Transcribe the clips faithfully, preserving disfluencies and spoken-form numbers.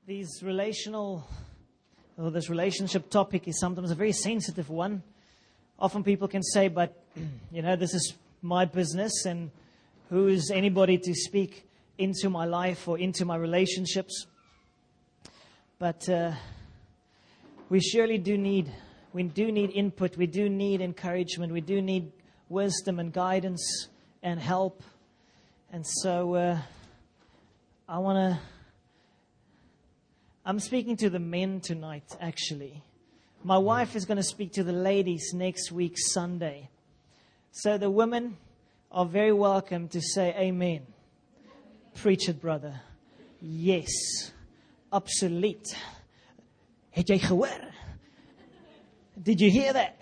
these relational, or this relationship topic is sometimes a very sensitive one. Often people can say, but, you know, this is my business, and who is anybody to speak into my life or into my relationships? But uh, we surely do need, we do need input, we do need encouragement, we do need wisdom and guidance and help. And so uh, I want to, I'm speaking to the men tonight, actually. My wife is going to speak to the ladies next week, Sunday. So the women are very welcome to say amen. Preach it, brother. Yes. Absoluut. Het jy gehoor? Did you hear that?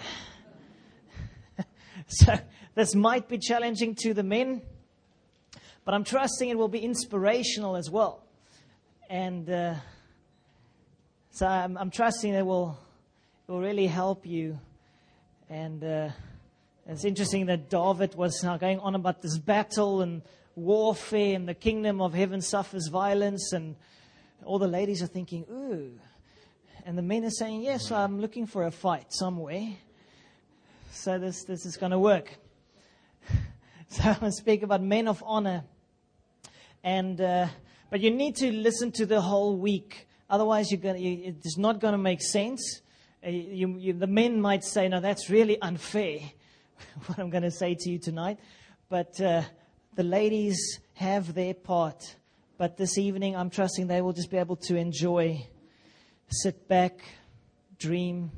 So this might be challenging to the men, but I'm trusting it will be inspirational as well. And uh, so I'm, I'm trusting that it will, it will really help you. And uh, it's interesting that David was now going on about this battle and warfare, and the kingdom of heaven suffers violence, and all the ladies are thinking, ooh. And the men are saying, yes, I'm looking for a fight somewhere. So this, this is going to work. So I'm going to speak about men of honor. And uh, but you need to listen to the whole week. Otherwise, you're going to, you, it's not going to make sense. Uh, you, you, the men might say, no, that's really unfair, what I'm going to say to you tonight. But uh, the ladies have their part. But this evening, I'm trusting they will just be able to enjoy, sit back, dream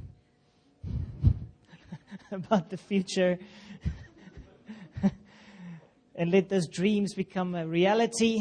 about the future, and let those dreams become a reality.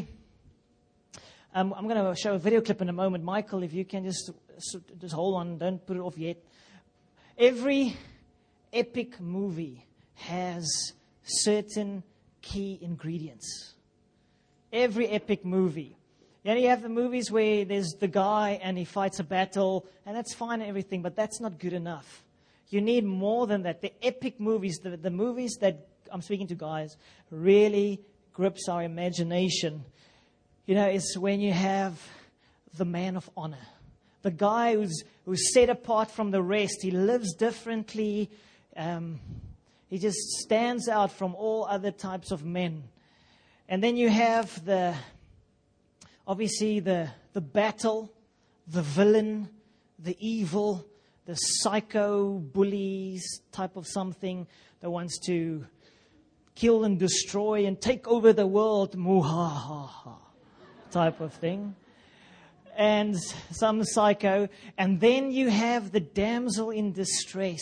Um, I'm going to show a video clip in a moment. Michael, if you can just, just hold on, don't put it off yet. Every epic movie has certain key ingredients. Every epic movie. You know, you have the movies where there's the guy and he fights a battle, and that's fine and everything, but that's not good enough. You need more than that. The epic movies, the, the movies that, I'm speaking to guys, really grips our imagination. You know, it's when you have the man of honor. The guy who's, who's set apart from the rest. He lives differently. Um, he just stands out from all other types of men. And then you have the, obviously the, the battle, the villain, the evil, the psycho bullies type of something that wants to kill and destroy and take over the world, muhahaha type of thing. And some psycho. And then you have the damsel in distress,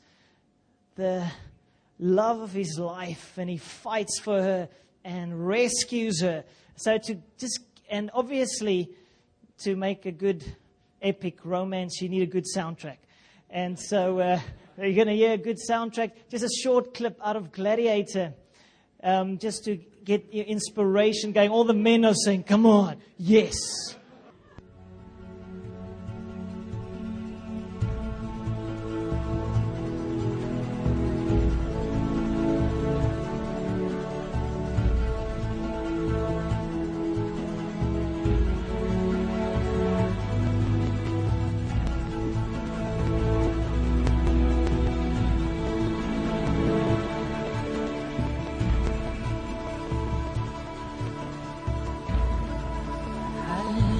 the love of his life, and he fights for her and rescues her. So to just, and obviously to make a good epic romance, you need a good soundtrack. And so uh, you're going to hear a good soundtrack. Just a short clip out of Gladiator, um, just to get your inspiration going. All the men are saying, come on, yes. I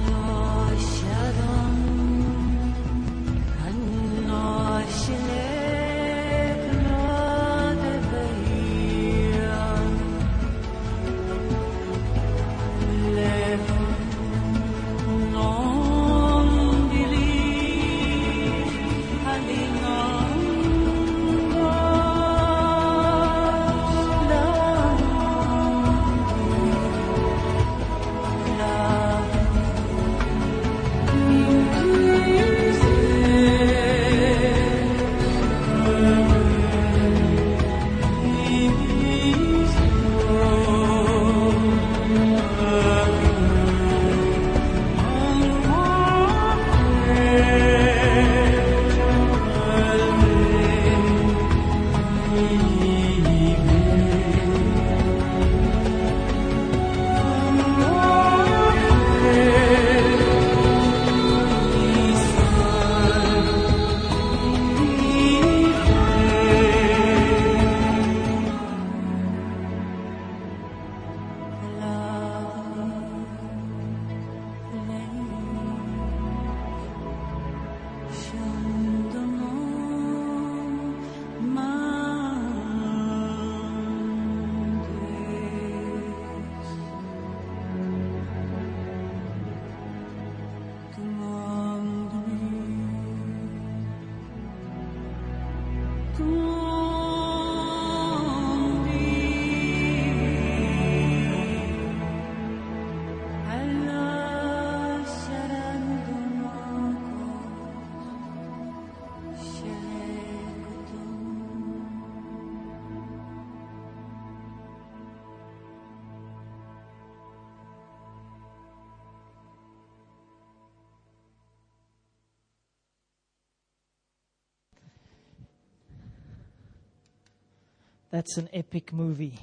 That's an epic movie.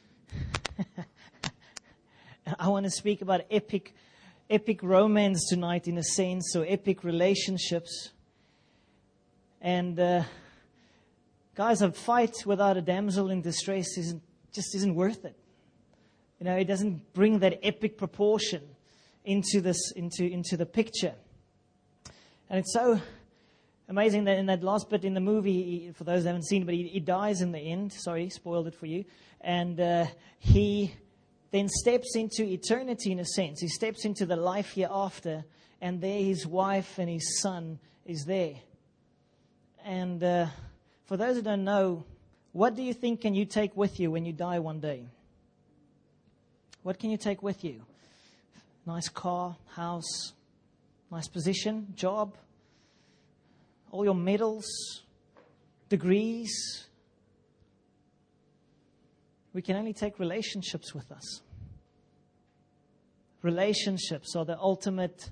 I want to speak about epic, epic romance tonight, in a sense, or epic relationships. And uh, guys, a fight without a damsel in distress isn't just isn't worth it. You know, it doesn't bring that epic proportion into this into into the picture. And it's so amazing that in that last bit in the movie, he, for those who haven't seen it, but he, he dies in the end. Sorry, spoiled it for you. And uh, he then steps into eternity, in a sense. He steps into the life hereafter, and there his wife and his son is there. And uh, for those who don't know, what do you think can you take with you when you die one day? What can you take with you? Nice car, house, nice position, job, all your medals, degrees. We can only take relationships with us. Relationships are the ultimate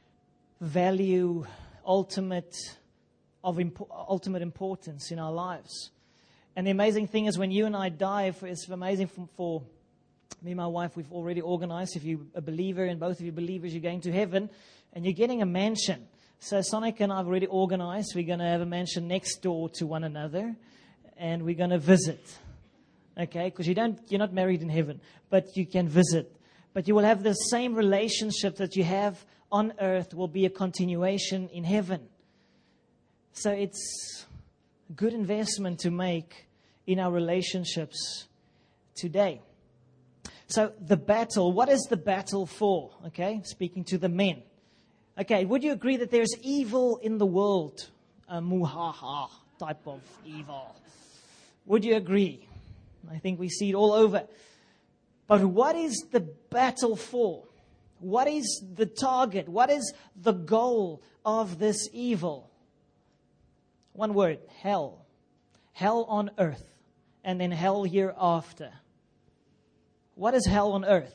value, ultimate of impo- ultimate importance in our lives. And the amazing thing is, when you and I die, for, it's amazing for, for me and my wife, we've already organized. If you're a believer, and both of you believers, you're going to heaven, and you're getting a mansion. So Sonic and I have already organized. We're going to have a mansion next door to one another, and we're going to visit. Okay, because you don't, you're not married in heaven, but you can visit. But you will have the same relationship that you have on earth will be a continuation in heaven. So it's a good investment to make in our relationships today. So the battle, what is the battle for? Okay, speaking to the men. Okay, would you agree that there's evil in the world? A muhaha type of evil. Would you agree? I think we see it all over. But what is the battle for? What is the target? What is the goal of this evil? One word, hell. Hell on earth. And then hell hereafter. What is hell on earth?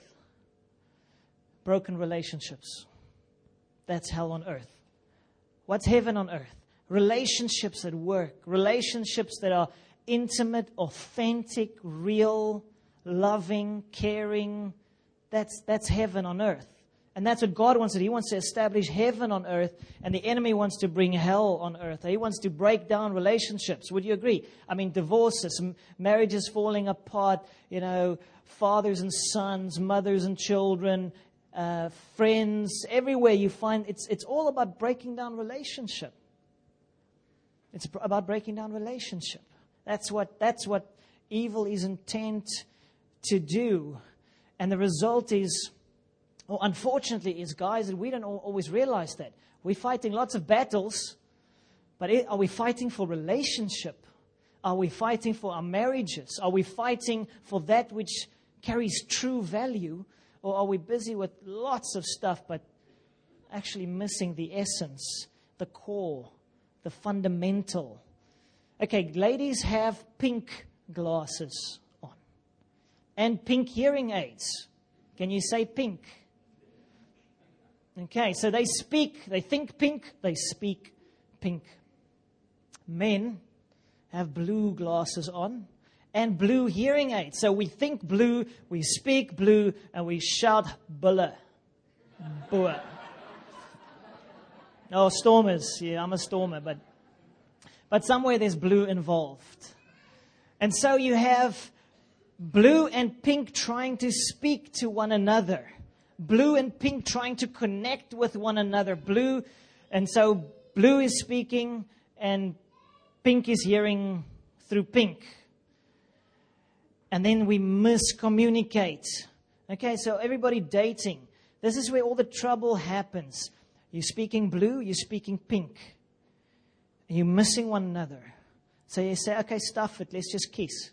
Broken relationships. That's hell on earth. What's heaven on earth? Relationships at work. Relationships that are intimate, authentic, real, loving, caring. That's, that's heaven on earth. And that's what God wants to do. He wants to establish heaven on earth, and the enemy wants to bring hell on earth. He wants to break down relationships. Would you agree? I mean, divorces, m- marriages falling apart, you know, fathers and sons, mothers and children, uh, friends, everywhere you find, it's, it's all about breaking down relationship. It's about breaking down relationship. That's what, that's what evil is intent to do. And the result is, well, unfortunately, is, guys, that we don't always realize that. We're fighting lots of battles, but are we fighting for relationship? Are we fighting for our marriages? Are we fighting for that which carries true value? Or are we busy with lots of stuff, but actually missing the essence, the core, the fundamental? Okay, ladies have pink glasses on and pink hearing aids. Can you say pink? Okay, so they speak, they think pink, they speak pink. Men have blue glasses on and blue hearing aids. So we think blue, we speak blue, and we shout bulla. Boa. Oh, stormers. Yeah, I'm a stormer, but but somewhere there's blue involved. And so you have blue and pink trying to speak to one another. Blue and pink trying to connect with one another. Blue, and so blue is speaking and pink is hearing through pink. And then we miscommunicate. Okay, so everybody dating. This is where all the trouble happens. You're speaking blue, you're speaking pink. You're missing one another. So you say, okay, stuff it, let's just kiss.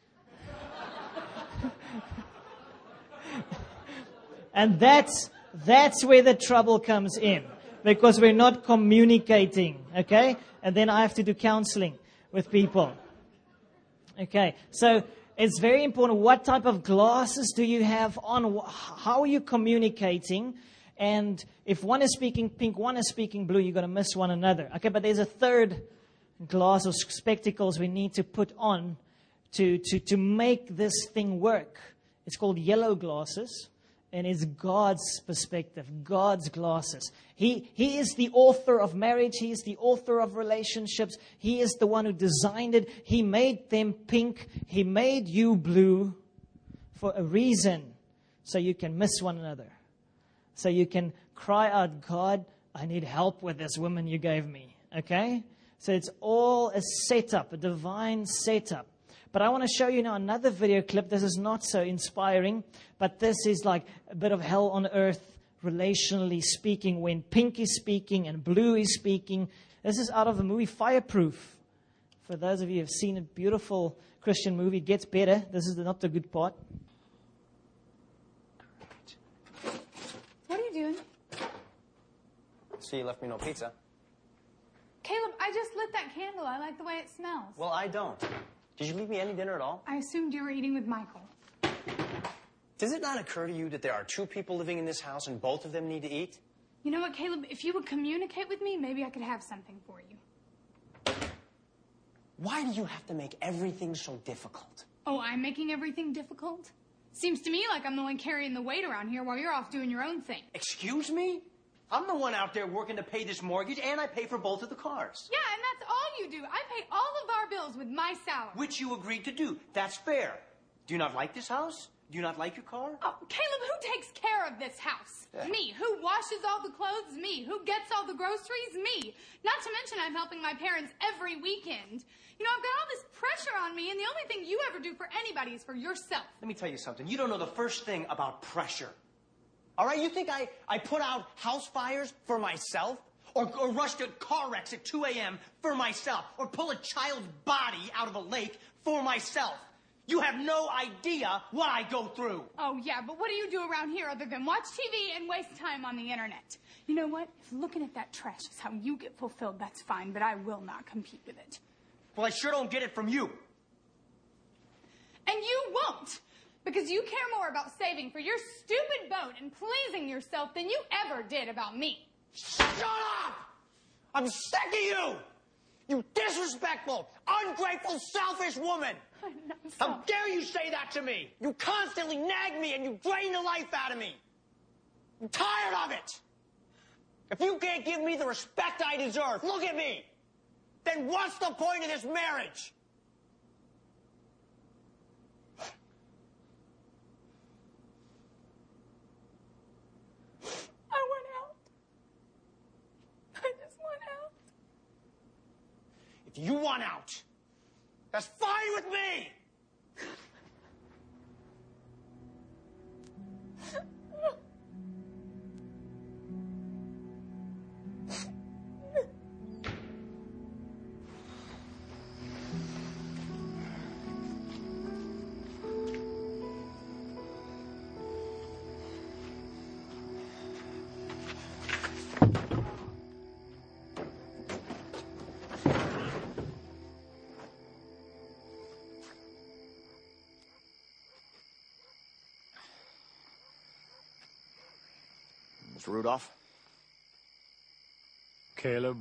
And that's that's where the trouble comes in. Because we're not communicating, okay? And then I have to do counseling with people. Okay, so it's very important. What type of glasses do you have on? How are you communicating? And if one is speaking pink, one is speaking blue, you're going to miss one another. Okay, but there's a third glass of spectacles we need to put on to, to, to make this thing work. It's called yellow glasses, and it's God's perspective, God's glasses. He, he is the author of marriage. He is the author of relationships. He is the one who designed it. He made them pink. He made you blue for a reason, so you can miss one another. So you can cry out, God, I need help with this woman you gave me. Okay? So it's all a setup, a divine setup. But I want to show you now another video clip. This is not so inspiring, but this is like a bit of hell on earth, relationally speaking, when pink is speaking and blue is speaking. This is out of the movie Fireproof. For those of you who have seen a beautiful Christian movie, it gets better. This is not the good part. What are you doing? So you left me no pizza? Caleb, I just lit that candle. I like the way it smells. Well, I don't. Did you leave me any dinner at all? I assumed you were eating with Michael. Does it not occur to you that there are two people living in this house and both of them need to eat? You know what, Caleb? If you would communicate with me, maybe I could have something for you. Why do you have to make everything so difficult? Oh, I'm making everything difficult? Seems to me like I'm the one carrying the weight around here while you're off doing your own thing. Excuse me? I'm the one out there working to pay this mortgage, and I pay for both of the cars. Yeah, and that's all you do. I pay all of our bills with my salary. Which you agreed to do. That's fair. Do you not like this house? Do you not like your car? Oh, Caleb, who takes care of this house? Yeah. Me. Who washes all the clothes? Me. Who gets all the groceries? Me. Not to mention I'm helping my parents every weekend. You know, I've got all this pressure on me, and the only thing you ever do for anybody is for yourself. Let me tell you something. You don't know the first thing about pressure. All right, you think I, I put out house fires for myself? Or, or rush to car wrecks at two a.m. for myself? Or pull a child's body out of a lake for myself? You have no idea what I go through. Oh, yeah, but what do you do around here other than watch T V and waste time on the internet? You know what? If looking at that trash is how you get fulfilled, that's fine, but I will not compete with it. Well, I sure don't get it from you. And you won't. Because you care more about saving for your stupid boat and pleasing yourself than you ever did about me. Shut up! I'm sick of you! You disrespectful, ungrateful, selfish woman! I'm not How selfish. dare you say that to me? You constantly nag me and you drain the life out of me. I'm tired of it. If you can't give me the respect I deserve, look at me. Then what's the point of this marriage? I want out. I just want out. If you want out, that's fine with me. Mister Rudolph? Caleb.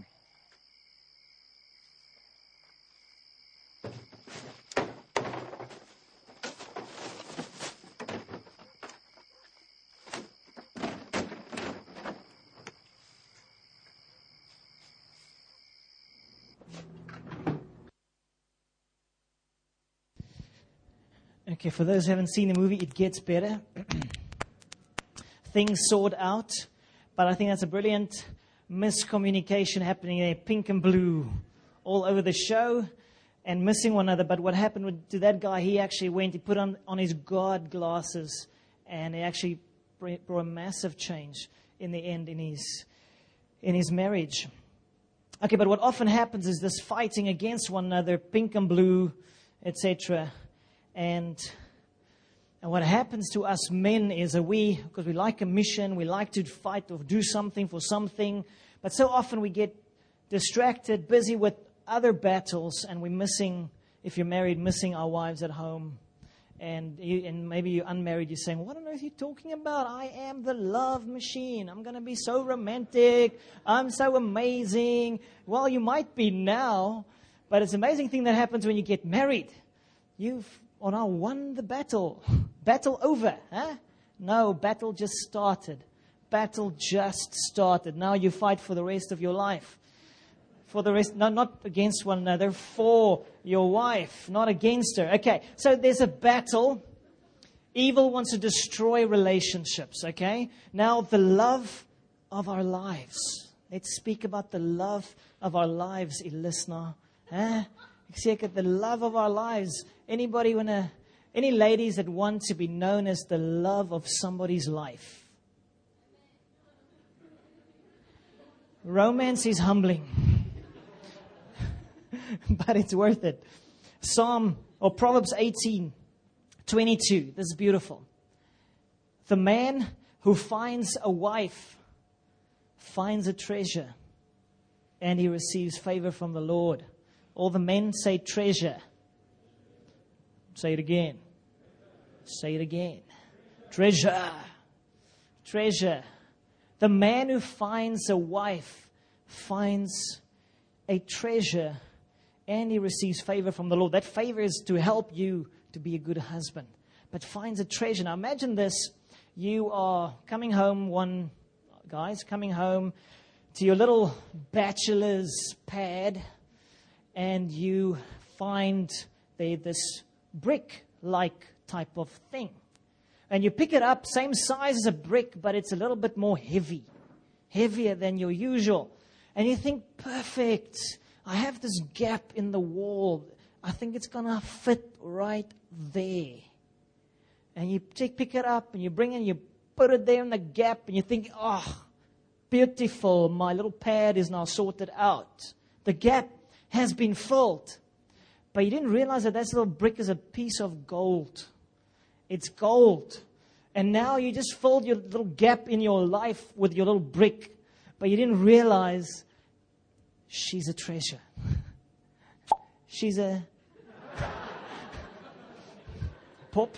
Okay, for those who haven't seen the movie, it gets better. Things sort out, but I think that's a brilliant miscommunication happening there, pink and blue all over the show and missing one another. But what happened to that guy, he actually went, he put on, on his God glasses, and it actually brought a massive change in the end in his, in his marriage. Okay, but what often happens is this fighting against one another, pink and blue, et cetera. And And what happens to us men is that we, because we like a mission, we like to fight or do something for something, but so often we get distracted, busy with other battles, and we're missing, if you're married, missing our wives at home. And you, and maybe you're unmarried, you're saying, what on earth are you talking about? I am the love machine. I'm going to be so romantic. I'm so amazing. Well, you might be now, but it's an amazing thing that happens when you get married. You've or now won the battle. Battle over, huh? No, battle just started. Battle just started. Now you fight for the rest of your life. For the rest, no, not against one another, for your wife, not against her. Okay, so there's a battle. Evil wants to destroy relationships, okay? Now the love of our lives. Let's speak about the love of our lives, Ilisna. Huh? Ek the love of our lives. Anybody wanna, any ladies that want to be known as the love of somebody's life? Romance is humbling. But it's worth it. Psalm or Proverbs eighteen twenty-two. This is beautiful. The man who finds a wife finds a treasure, and he receives favor from the Lord. All the men say treasure. Say it again. Say it again. Treasure. Treasure. The man who finds a wife finds a treasure, and he receives favor from the Lord. That favor is to help you to be a good husband. But finds a treasure. Now imagine this. You are coming home one, guys, coming home to your little bachelor's pad, and you find there this brick-like type of thing. And you pick it up, same size as a brick, but it's a little bit more heavy. Heavier than your usual. And you think, perfect. I have this gap in the wall. I think it's going to fit right there. And you take, pick it up and you bring it, you put it there in the gap, and you think, oh, beautiful. My little pad is now sorted out. The gap has been filled. But you didn't realize that that little brick is a piece of gold. It's gold. And now you just filled your little gap in your life with your little brick. But you didn't realize she's a treasure. She's a pop.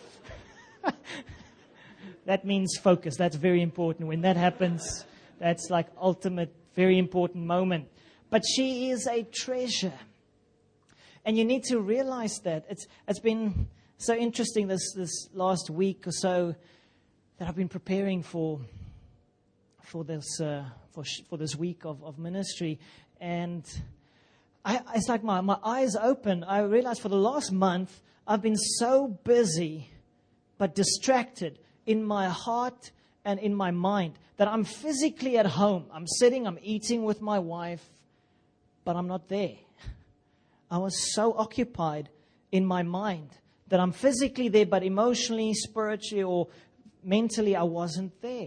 That means focus. That's very important. When that happens, that's like ultimate, very important moment. But she is a treasure. And you need to realize that. It's it's been so interesting this, this last week or so that I've been preparing for for this uh, for sh- for this week of, of ministry. And I, it's like my, my eyes open. I realized for the last month, I've been so busy but distracted in my heart and in my mind that I'm physically at home. I'm sitting, I'm eating with my wife, but I'm not there. I was so occupied in my mind that I'm physically there, but emotionally, spiritually, or mentally, I wasn't there.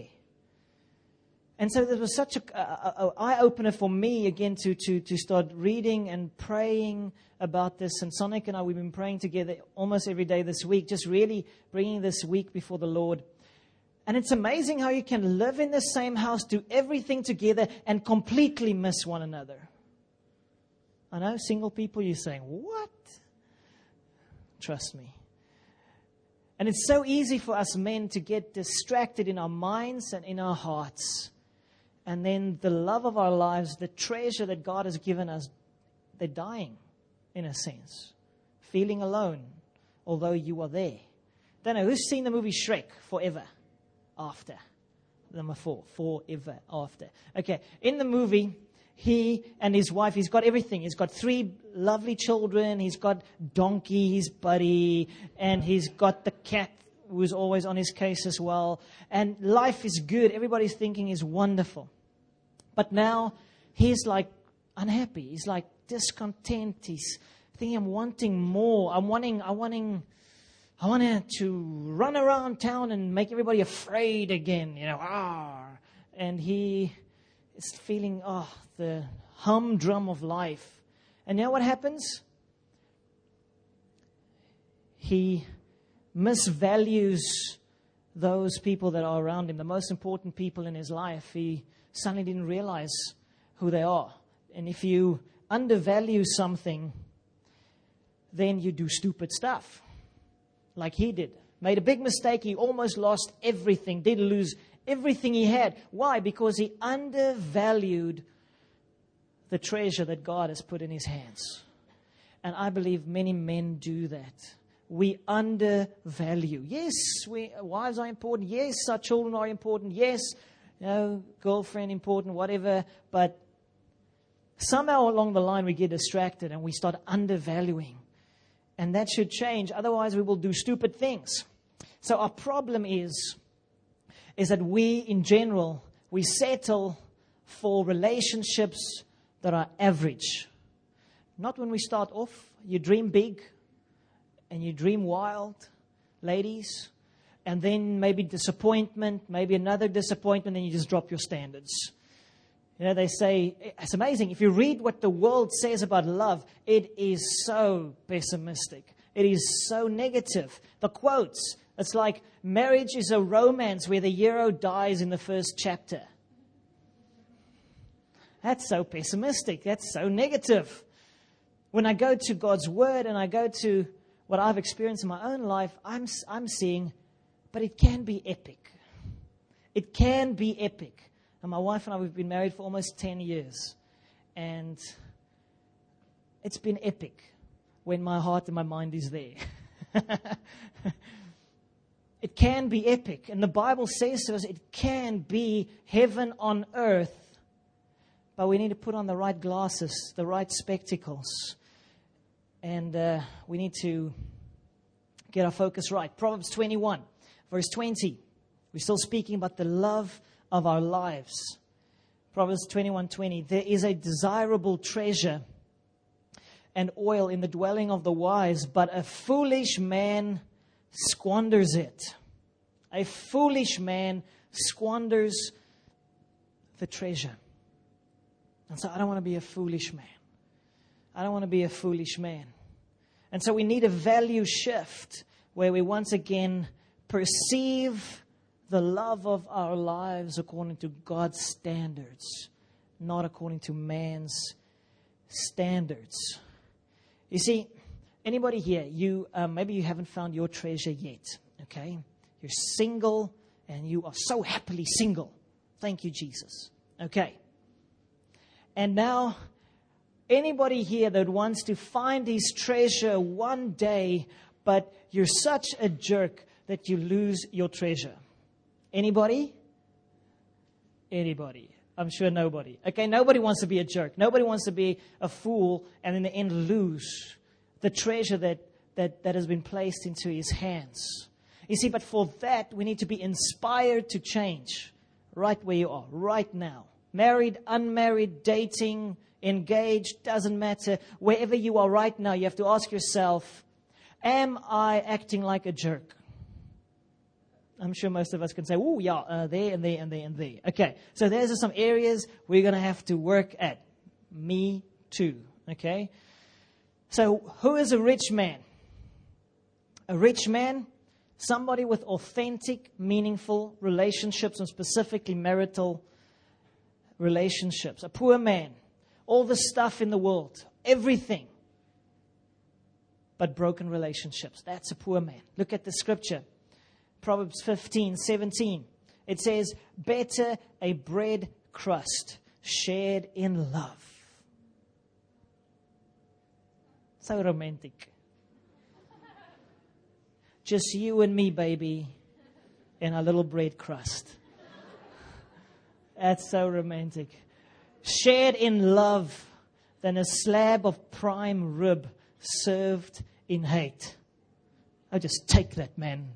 And so there was such an eye-opener for me, again, to, to, to start reading and praying about this. And Sonic and I, we've been praying together almost every day this week, just really bringing this week before the Lord. And it's amazing how you can live in the same house, do everything together, and completely miss one another. I know, single people, you're saying, what? Trust me. And it's so easy for us men to get distracted in our minds and in our hearts. And then the love of our lives, the treasure that God has given us, they're dying, in a sense. Feeling alone, although you are there. Don't know, who's seen the movie Shrek, Forever After? Number four, Forever After. Okay, in the movie, he and his wife, he's got everything. He's got three lovely children. He's got Donkey, his buddy. And he's got the cat who's always on his case as well. And life is good. Everybody's thinking is wonderful. But now he's like unhappy. He's like discontent. He's thinking, I'm wanting more. I'm wanting, I'm wanting, I want to run around town and make everybody afraid again. You know, ah. And he is feeling, oh, the humdrum of life. And you know what happens? He misvalues those people that are around him, the most important people in his life. He suddenly didn't realize who they are. And if you undervalue something, then you do stupid stuff. Like he did. Made a big mistake. He almost lost everything. Did lose everything he had. Why? Because he undervalued the treasure that God has put in his hands. And I believe many men do that. We undervalue. Yes, we, wives are important. Yes, our children are important. Yes, you know, girlfriend important, whatever. But somehow along the line we get distracted and we start undervaluing. And that should change. Otherwise we will do stupid things. So our problem is, is that we in general, we settle for relationships that are average. Not when we start off. You dream big and you dream wild, ladies. And then maybe disappointment, maybe another disappointment, and you just drop your standards. You know, they say, it's amazing. If you read what the world says about love, it is so pessimistic. It is so negative. The quotes, it's like, marriage is a romance where the hero dies in the first chapter. That's so pessimistic. That's so negative. When I go to God's Word and I go to what I've experienced in my own life, I'm, I'm seeing, but it can be epic. It can be epic. And my wife and I, we've been married for almost ten years. And it's been epic when my heart and my mind is there. It can be epic. And the Bible says to us, it can be heaven on earth. But we need to put on the right glasses, the right spectacles. And uh, we need to get our focus right. Proverbs twenty-one, verse twenty. We're still speaking about the love of our lives. Proverbs twenty-one twenty. There is a desirable treasure and oil in the dwelling of the wise, but a foolish man squanders it. A foolish man squanders the treasure. And so I don't want to be a foolish man. I don't want to be a foolish man. And so we need a value shift where we once again perceive the love of our lives according to God's standards, not according to man's standards. You see, anybody here, you uh, maybe you haven't found your treasure yet, okay? You're single and you are so happily single. Thank you, Jesus. Okay. And now, anybody here that wants to find his treasure one day, but you're such a jerk that you lose your treasure. Anybody? Anybody? I'm sure nobody. Okay, nobody wants to be a jerk. Nobody wants to be a fool and in the end lose the treasure that, that, that has been placed into his hands. You see, but for that, we need to be inspired to change right where you are, right now. Married, unmarried, dating, engaged, doesn't matter. Wherever you are right now, you have to ask yourself, am I acting like a jerk? I'm sure most of us can say, oh, yeah, uh, there and there and there and there. Okay, so there's some areas we're going to have to work at. Me too, okay? So who is a rich man? A rich man, somebody with authentic, meaningful relationships, and specifically marital relationships. A poor man, all the stuff in the world, everything, but broken relationships. That's a poor man. Look at the scripture. Proverbs fifteen seventeen. It says, better a bread crust shared in love. So romantic. Just you and me, baby, and a little bread crust. That's so romantic. Shared in love than a slab of prime rib served in hate. Oh, just take that, man.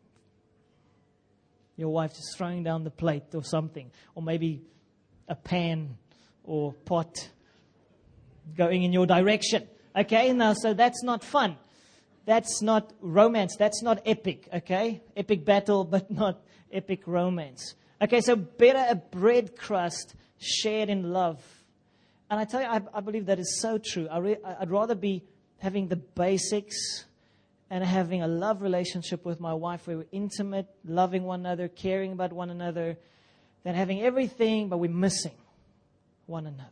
Your wife just throwing down the plate or something. Or maybe a pan or pot going in your direction. Okay, now, so that's not fun. That's not romance. That's not epic, okay? Epic battle, but not epic romance. Okay, so better a bread crust shared in love. And I tell you, I, I believe that is so true. I re, I'd rather be having the basics and having a love relationship with my wife where we're intimate, loving one another, caring about one another, than having everything, but we're missing one another.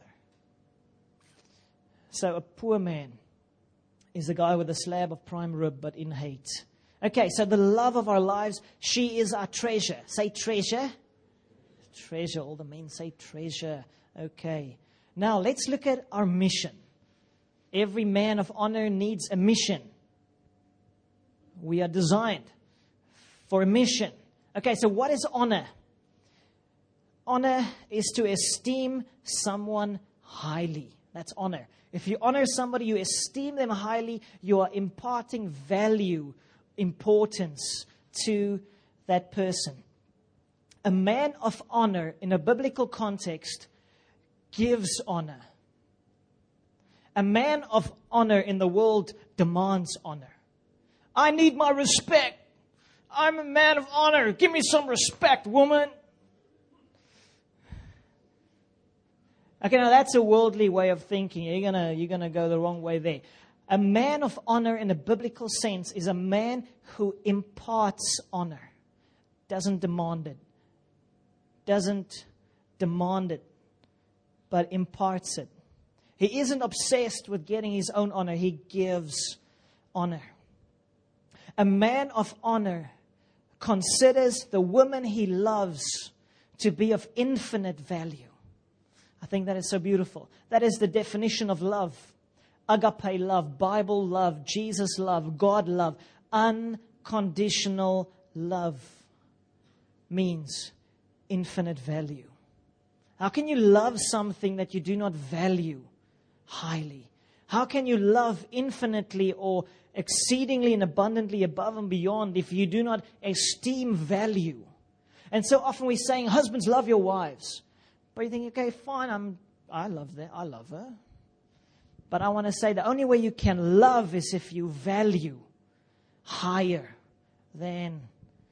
So a poor man is a guy with a slab of prime rib, but in hate. Okay, so the love of our lives, she is our treasure. Say treasure. Treasure. All the men say treasure. Okay. Now, let's look at our mission. Every man of honor needs a mission. We are designed for a mission. Okay, so what is honor? Honor is to esteem someone highly. That's honor. If you honor somebody, you esteem them highly, you are imparting value, importance to that person. A man of honor, in a biblical context, gives honor. A man of honor in the world demands honor. I need my respect. I'm a man of honor. Give me some respect, woman. Okay, now that's a worldly way of thinking. You're gonna, you're gonna go the wrong way there. A man of honor in a biblical sense is a man who imparts honor. Doesn't demand it. Doesn't demand it, but imparts it. He isn't obsessed with getting his own honor. He gives honor. A man of honor considers the woman he loves to be of infinite value. I think that is so beautiful. That is the definition of love. Agape love, Bible love, Jesus love, God love. Unconditional love means infinite value. How can you love something that you do not value highly? How can you love infinitely or exceedingly and abundantly above and beyond if you do not esteem value? And so often we're saying, husbands, love your wives. But you think, okay, fine, I'm, I love that, I love her. But I want to say the only way you can love is if you value higher than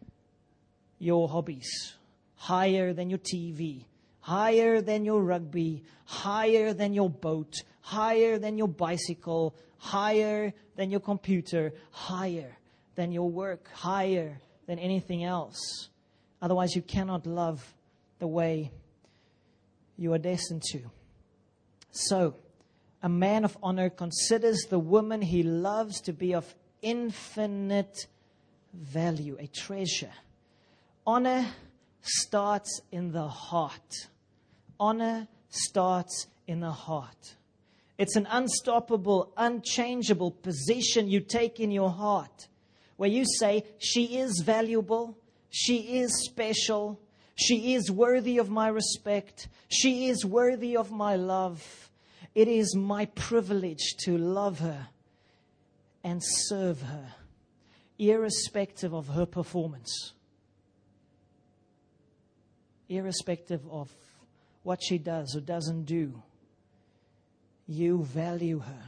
your hobbies, higher than your T V, higher than your rugby, higher than your boat, higher than your bicycle, higher than your computer, higher than your work, higher than anything else. Otherwise, you cannot love the way you are destined to. So, a man of honor considers the woman he loves to be of infinite value, a treasure. Honor starts in the heart. Honor starts in the heart. It's an unstoppable, unchangeable position you take in your heart, where you say, she is valuable, she is special, she is worthy of my respect, she is worthy of my love. It is my privilege to love her and serve her, irrespective of her performance, irrespective of what she does or doesn't do. You value her.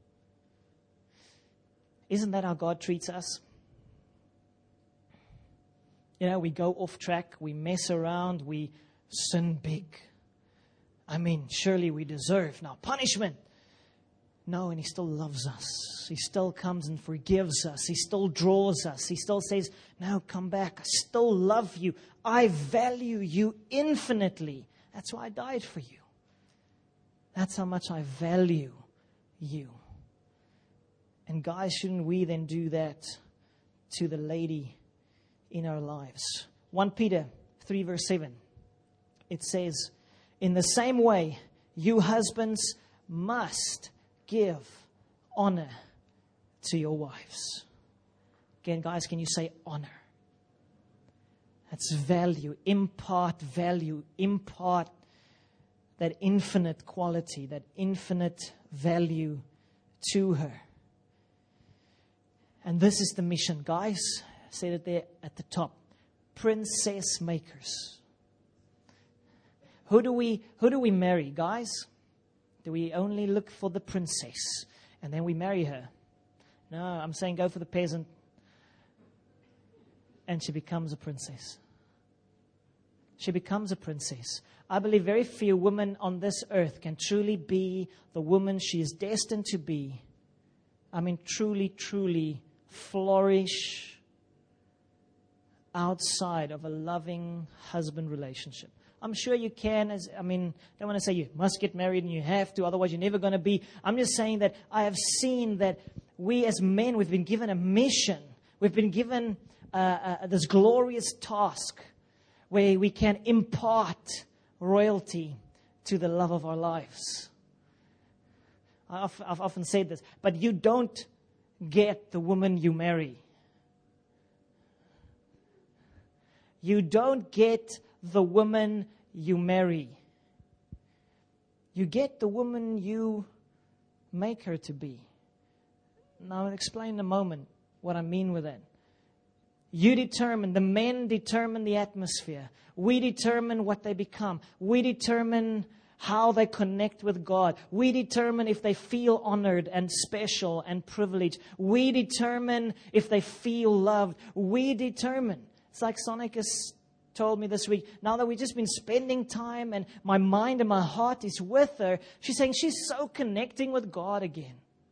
Isn't that how God treats us? You know, we go off track, we mess around, we sin big. I mean, surely we deserve now punishment. No, and He still loves us. He still comes and forgives us. He still draws us. He still says, no, come back. I still love you. I value you infinitely. That's why I died for you. That's how much I value you. And guys, shouldn't we then do that to the lady in our lives? First Peter three verse seven. It says, in the same way, you husbands must give honor to your wives. Again, guys, can you say honor? That's value. Impart value. Impart that infinite quality, that infinite value to her. And this is the mission, guys. I said it there at the top. Princess makers. Who do we, who do we marry, guys? Do we only look for the princess and then we marry her? No, I'm saying go for the peasant and she becomes a princess. She becomes a princess. I believe very few women on this earth can truly be the woman she is destined to be. I mean, truly, truly flourish outside of a loving husband relationship. I'm sure you can. As I mean, I don't want to say you must get married and you have to, otherwise you're never going to be. I'm just saying that I have seen that we as men, we've been given a mission. We've been given uh, uh, this glorious task where we can impart royalty to the love of our lives. I've, I've often said this, but you don't get the woman you marry. You don't get the woman you marry. You get the woman you make her to be. Now, I'll explain in a moment what I mean with that. You determine, the men determine the atmosphere. We determine what they become. We determine how they connect with God. We determine if they feel honored and special and privileged. We determine if they feel loved. We determine. It's like Sonica told me this week, now that we've just been spending time and my mind and my heart is with her, she's saying she's so connecting with God again.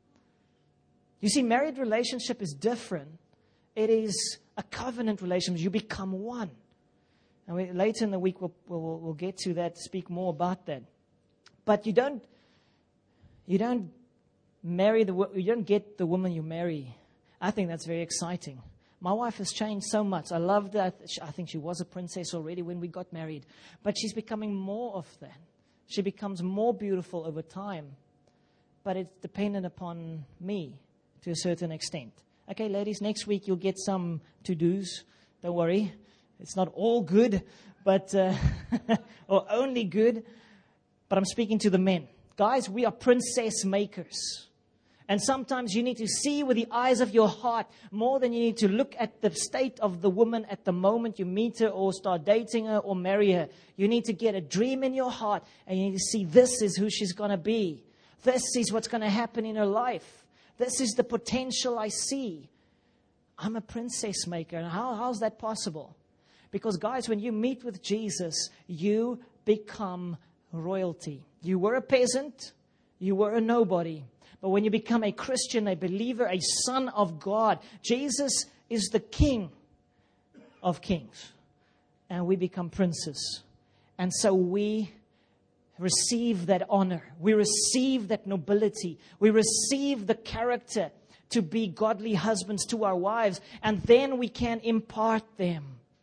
You see, married relationship is different. It is a covenant relationship. You become one. And we, later in the week, we'll, we'll, we'll get to that, speak more about that. But you don't, you don't marry the, you don't get the woman you marry. I think that's very exciting. My wife has changed so much. I love that. I think she was a princess already when we got married. But she's becoming more of that. She becomes more beautiful over time. But it's dependent upon me to a certain extent. Okay, ladies, next week you'll get some to-dos. Don't worry. It's not all good, but uh, or only good. But I'm speaking to the men. Guys, we are princess makers. And sometimes you need to see with the eyes of your heart more than you need to look at the state of the woman at the moment you meet her or start dating her or marry her. You need to get a dream in your heart and you need to see this is who she's going to be. This is what's going to happen in her life. This is the potential I see. I'm a princess maker. And how, how's that possible? Because guys, when you meet with Jesus, you become royalty. You were a peasant. You were a nobody. But when you become a Christian, a believer, a son of God, Jesus is the King of kings. And we become princes. And so we receive that honor. We receive that nobility. We receive the character to be godly husbands to our wives. And then we can impart them.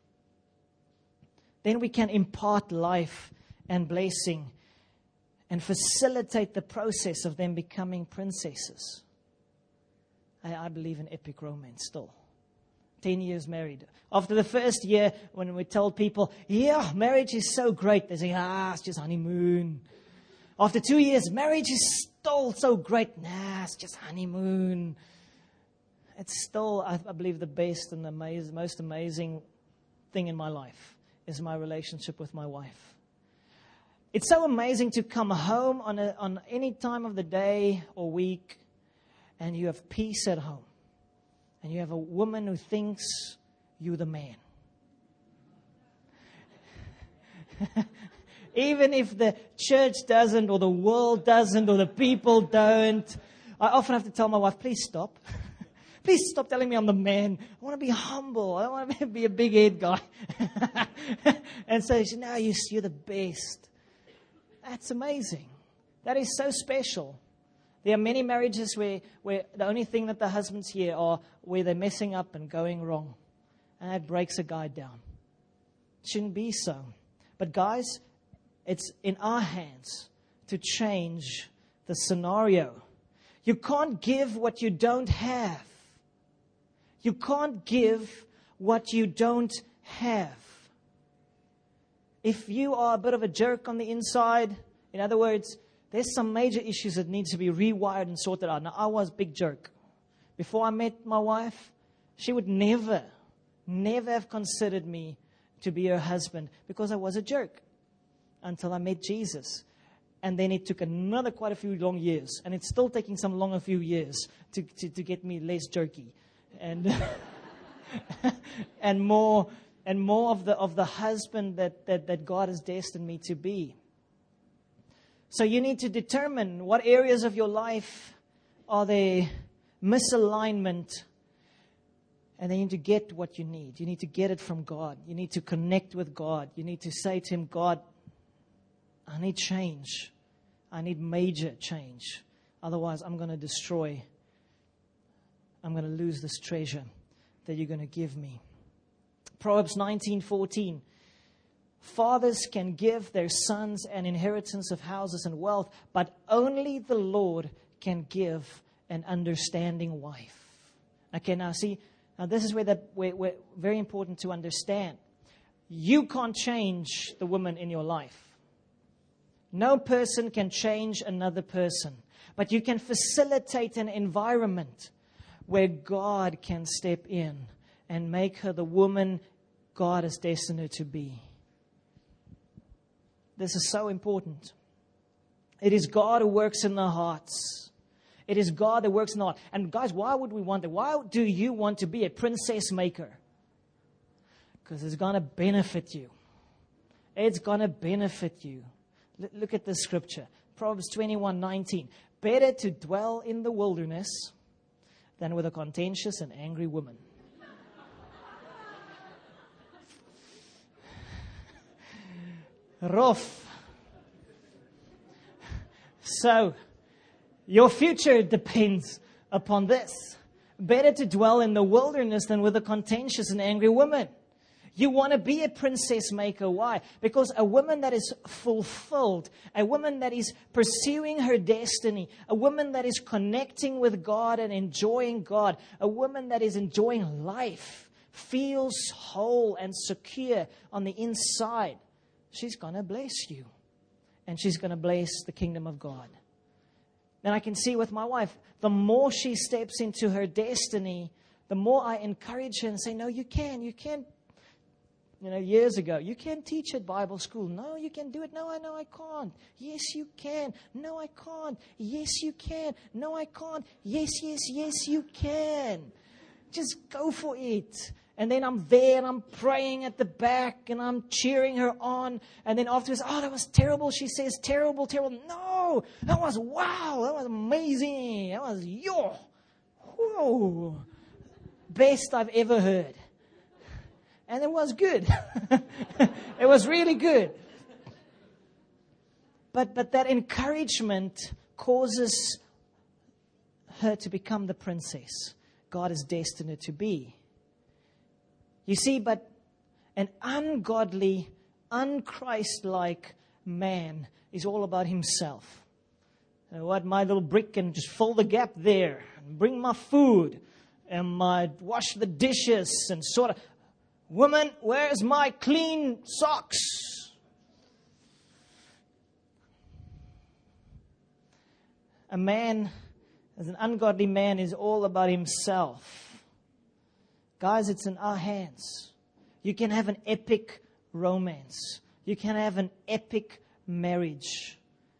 Then we can impart life and blessing and facilitate the process of them becoming princesses. I, I believe in epic romance still. Ten years married. After the first year, when we told people, yeah, marriage is so great, they say, ah, it's just honeymoon. After two years, marriage is still so great. Nah, it's just honeymoon. It's still, I, I believe, the best and the amaz- most amazing thing in my life is my relationship with my wife. It's so amazing to come home on a, on any time of the day or week and you have peace at home. And you have a woman who thinks you're the man. Even if the church doesn't or the world doesn't or the people don't, I often have to tell my wife, please stop. Please stop telling me I'm the man. I want to be humble. I don't want to be a big head guy. And so she said, no, you're the best. That's amazing. That is so special. There are many marriages where, where the only thing that the husbands hear are where they're messing up and going wrong. And that breaks a guy down. It shouldn't be so. But guys, it's in our hands to change the scenario. You can't give what you don't have. You can't give what you don't have. If you are a bit of a jerk on the inside, in other words, there's some major issues that need to be rewired and sorted out. Now, I was a big jerk. Before I met my wife, she would never, never have considered me to be her husband because I was a jerk until I met Jesus. And then it took another quite a few long years. And it's still taking some longer few years to, to, to get me less jerky. And, and more... And more of the of the husband that, that, that God has destined me to be. So you need to determine what areas of your life are there misalignment. And then you need to get what you need. You need to get it from God. You need to connect with God. You need to say to Him, God, I need change. I need major change. Otherwise, I'm going to destroy. I'm going to lose this treasure that you're going to give me. Proverbs nineteen fourteen. Fathers can give their sons an inheritance of houses and wealth, but only the Lord can give an understanding wife. Okay, now see, now this is where that where, where very important to understand. You can't change the woman in your life. No person can change another person, but you can facilitate an environment where God can step in and make her the woman God has destined her to be. This is so important. It is God who works in the hearts. It is God that works in the heart. And guys, why would we want that? Why do you want to be a princess maker? Because it's going to benefit you. It's going to benefit you. L- look at the scripture. Proverbs twenty-one nineteen. Better to dwell in the wilderness than with a contentious and angry woman. Rough. So, your future depends upon this. Better to dwell in the wilderness than with a contentious and angry woman. You want to be a princess maker. Why? Because a woman that is fulfilled, a woman that is pursuing her destiny, a woman that is connecting with God and enjoying God, a woman that is enjoying life, feels whole and secure on the inside, she's going to bless you. And she's going to bless the kingdom of God. And I can see with my wife, the more she steps into her destiny, the more I encourage her and say, no, you can, you can. You know, years ago, you can teach at Bible school. No, you can do it. No, I know I can't. Yes, you can. No, I can't. Yes, you can. No, I can't. Yes, yes, yes, you can. Just go for it. And then I'm there and I'm praying at the back and I'm cheering her on. And then afterwards, oh, that was terrible. She says, terrible, terrible. No, that was wow. That was amazing. That was yo. Whoa. Best I've ever heard. And it was good. It was really good. But, but that encouragement causes her to become the princess God has destined her to be. You see, but an ungodly, un-Christ-like man is all about himself. You know what? My little brick can just fill the gap there, and bring my food, and my wash the dishes, and sort of, woman, where's my clean socks? A man, as an ungodly man, is all about himself. Guys, it's in our hands. You can have an epic romance. You can have an epic marriage.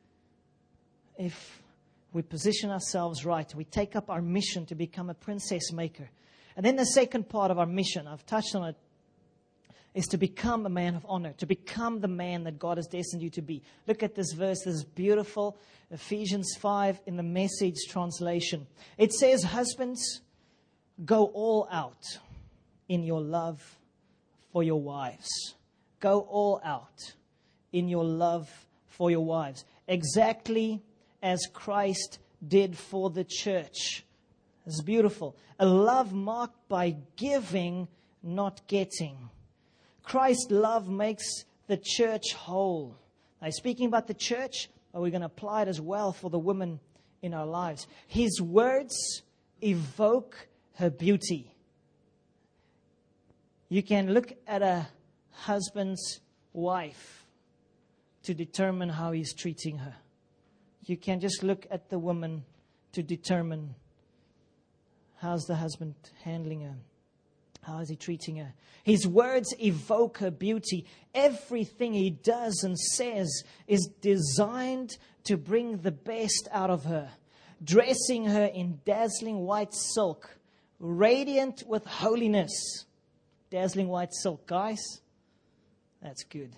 If we position ourselves right, we take up our mission to become a princess maker. And then the second part of our mission, I've touched on it, is to become a man of honor, to become the man that God has destined you to be. Look at this verse, this is beautiful, Ephesians five in the Message translation. It says, husbands, go all out in your love for your wives. Go all out in your love for your wives. Exactly as Christ did for the church. It's beautiful. A love marked by giving, not getting. Christ's love makes the church whole. Now, speaking about the church, but we're going to apply it as well for the women in our lives. His words evoke her beauty. You can look at a husband's wife to determine how he's treating her. You can just look at the woman to determine how's the husband handling her. How is he treating her? His words evoke her beauty. Everything he does and says is designed to bring the best out of her. Dressing her in dazzling white silk, radiant with holiness. Dazzling white silk, guys. That's good.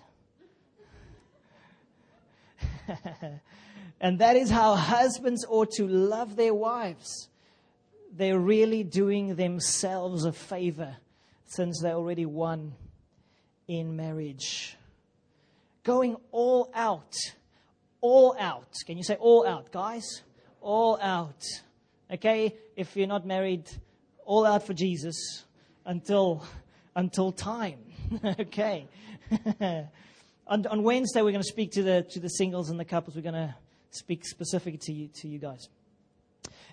And that is how husbands ought to love their wives. They're really doing themselves a favor since they already won in marriage. Going all out. All out. Can you say all out, guys? All out. Okay? If you're not married, all out for Jesus until, until time. Okay? on, on Wednesday, we're going to speak to the, to the singles and the couples. We're going to speak specifically to you, to you guys.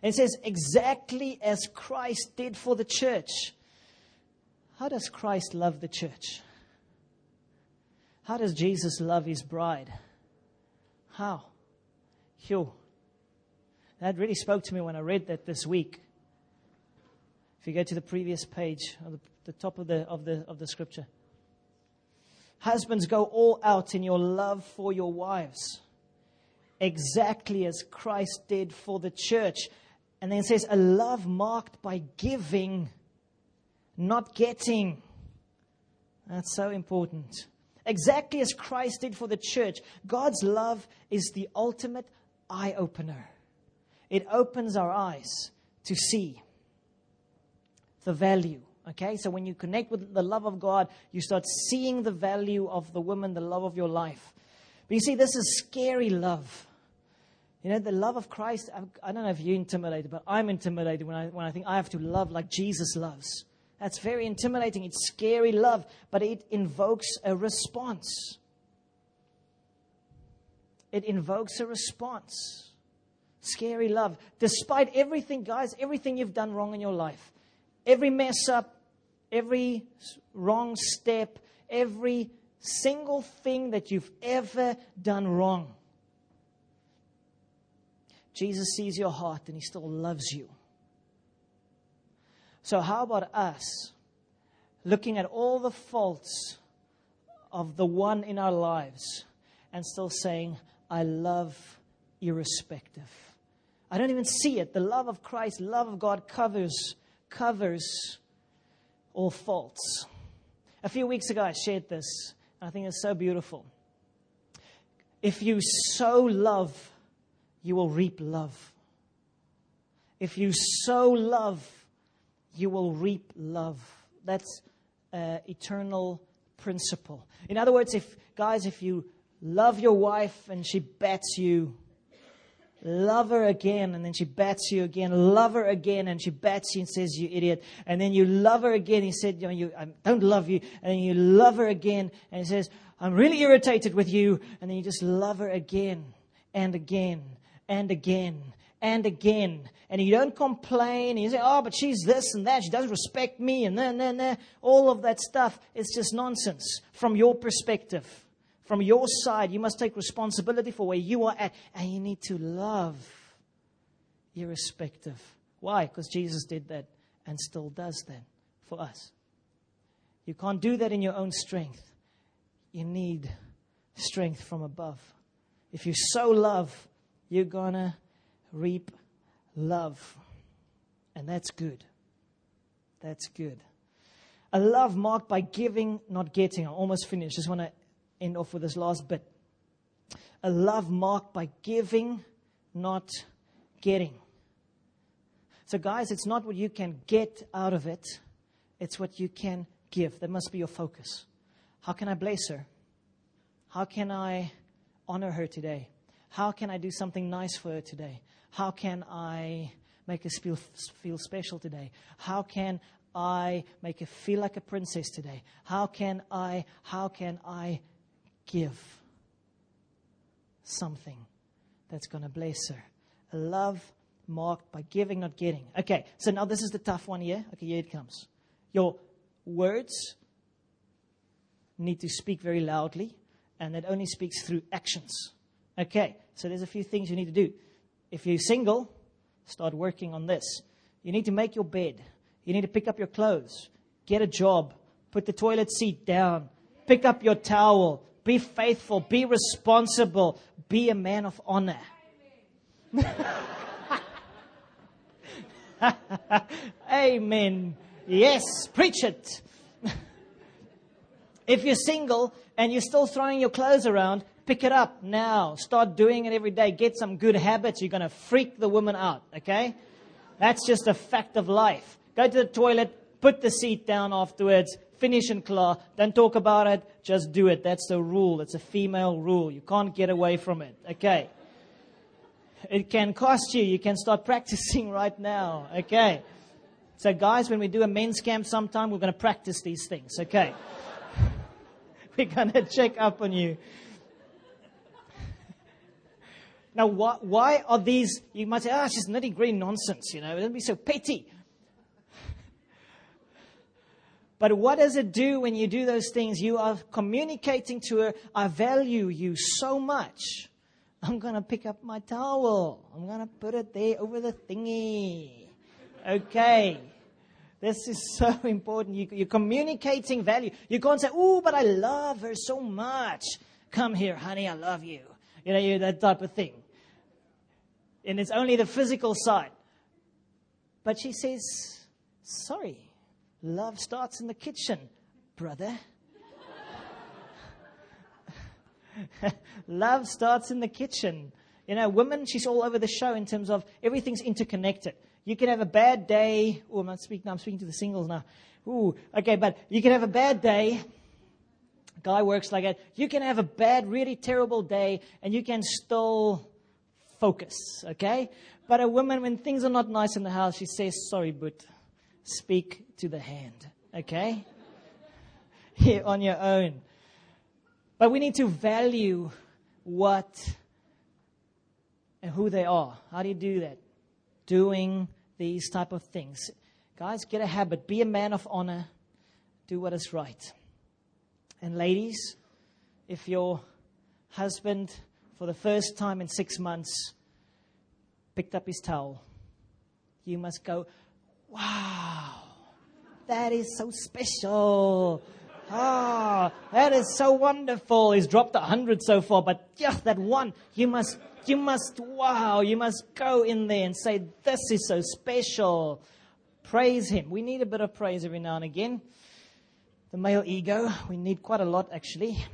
It says, exactly as Christ did for the church. How does Christ love the church? How does Jesus love his bride? How? Phew. That really spoke to me when I read that this week. If you go to the previous page, or the, the top of the, of the, of the scripture. Husbands, go all out in your love for your wives, exactly as Christ did for the church. And then it says, a love marked by giving, not getting. That's so important. Exactly as Christ did for the church. God's love is the ultimate eye-opener. It opens our eyes to see the value. Okay, so when you connect with the love of God, you start seeing the value of the woman, the love of your life. But you see, this is scary love. You know, the love of Christ, I, I don't know if you're intimidated, but I'm intimidated when I, when I think I have to love like Jesus loves. That's very intimidating. It's scary love, but it invokes a response. It invokes a response. Scary love. Despite everything, guys, everything you've done wrong in your life, every mess up, every wrong step, every single thing that you've ever done wrong, Jesus sees your heart and he still loves you. So how about us looking at all the faults of the one in our lives and still saying, I love irrespective. I don't even see it. The love of Christ, love of God covers, covers all faults. A few weeks ago I shared this. I think it's so beautiful. If you sow love, you will reap love. If you sow love, you will reap love. That's an eternal principle. In other words, if guys, if you love your wife and she bats you, love her again, and then she bats you again. Love her again, and she bats you and says, you idiot. And then you love her again. He said, you know, you, I don't love you. And then you love her again, and he says, I'm really irritated with you. And then you just love her again and again and again and again. And you don't complain. And you say, oh, but she's this and that. She doesn't respect me. And then, then, then. All of that stuff is just nonsense from your perspective. From your side, you must take responsibility for where you are at. And you need to love irrespective. Why? Because Jesus did that and still does that for us. You can't do that in your own strength. You need strength from above. If you sow love, you're going to reap love. And that's good. That's good. A love marked by giving, not getting. I'm almost finished. Just want to end off with this last bit. A love marked by giving, not getting. So guys, it's not what you can get out of it. It's what you can give. That must be your focus. How can I bless her? How can I honor her today? How can I do something nice for her today? How can I make her feel, feel special today? How can I make her feel like a princess today? How can I, how can I give something that's going to bless her? A love marked by giving, not getting. Okay, so now this is the tough one here. Okay, here it comes. Your words need to speak very loudly, and that only speaks through actions. Okay, so there's a few things you need to do. If you're single, start working on this. You need to make your bed. You need to pick up your clothes. Get a job. Put the toilet seat down. Pick up your towel. Be faithful. Be responsible. Be a man of honor. Amen. Yes, preach it. If you're single and you're still throwing your clothes around, pick it up now. Start doing it every day. Get some good habits. You're going to freak the woman out, okay? That's just a fact of life. Go to the toilet, put the seat down afterwards, finish and claw. Don't talk about it, just do it. That's the rule. It's a female rule. You can't get away from it, okay? It can cost you. You can start practicing right now, okay? So guys, when we do a men's camp sometime, we're going to practice these things, okay? We're going to check up on you. Now, why, why are these, you might say, ah, oh, it's just nitty-gritty nonsense, you know, don't be so petty. But what does it do when you do those things? You are communicating to her, I value you so much. I'm going to pick up my towel. I'm going to put it there over the thingy. Okay. This is so important. You, you're communicating value. You can't say, oh, but I love her so much. Come here, honey, I love you. You know, you that type of thing. And it's only the physical side. But she says, sorry, love starts in the kitchen, brother. Love starts in the kitchen. You know, women, she's all over the show in terms of everything's interconnected. You can have a bad day. Oh, I'm not speaking now. I'm speaking to the singles now. Ooh, okay, but you can have a bad day. Guy works like that. You can have a bad, really terrible day, and you can still focus, okay? But a woman, when things are not nice in the house, she says, sorry, but speak to the hand, okay? Here on your own. But we need to value what and who they are. How do you do that? Doing these type of things. Guys, get a habit. Be a man of honor. Do what is right. And ladies, if your husband, for the first time in six months, picked up his towel, you must go, wow, that is so special. Ah, that is so wonderful. He's dropped a hundred so far, but yeah, that one, you must, you must, wow, you must go in there and say, this is so special. Praise him. We need a bit of praise every now and again. The male ego, we need quite a lot actually.